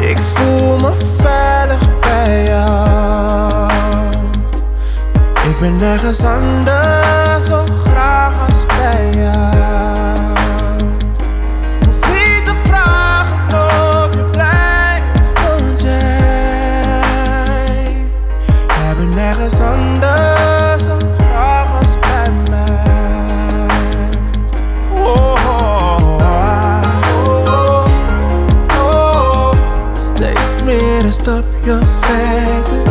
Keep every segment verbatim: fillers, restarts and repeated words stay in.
Ik voel me veilig bij jou. Ik ben nergens anders zo graag als bij jou. Hoef niet te vragen of je blijft, want jij, jij bent nergens anders zo graag als bij mij. Oh, oh, oh, oh, oh. Steeds meer een stapje verder.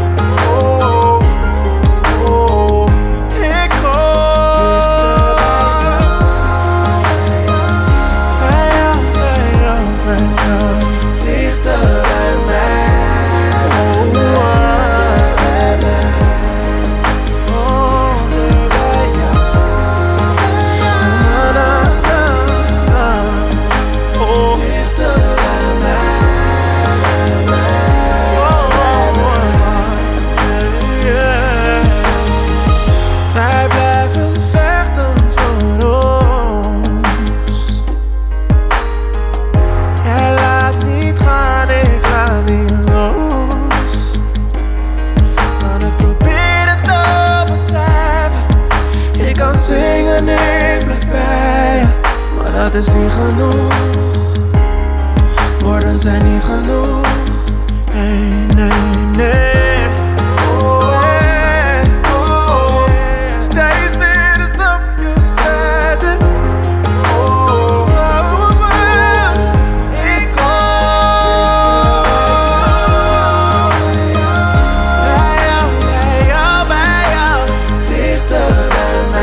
Zingen, ik blijf bij je, maar dat is niet genoeg. Woorden zijn niet genoeg. Nee, nee, nee. Oh, hey, oh, hey. Steeds meer een stapje verder. Oh, oh, oh, oh. Ik kom bij jou, bij jou, bij jou, dichter bij mij.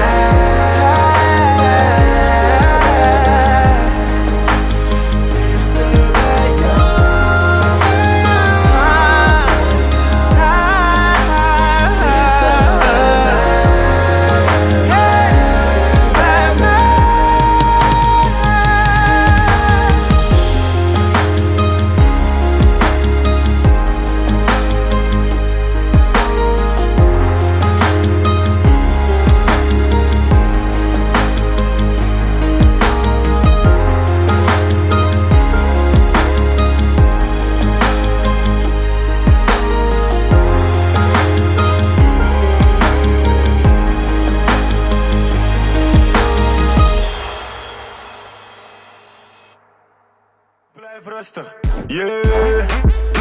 Blijf rustig, yeah.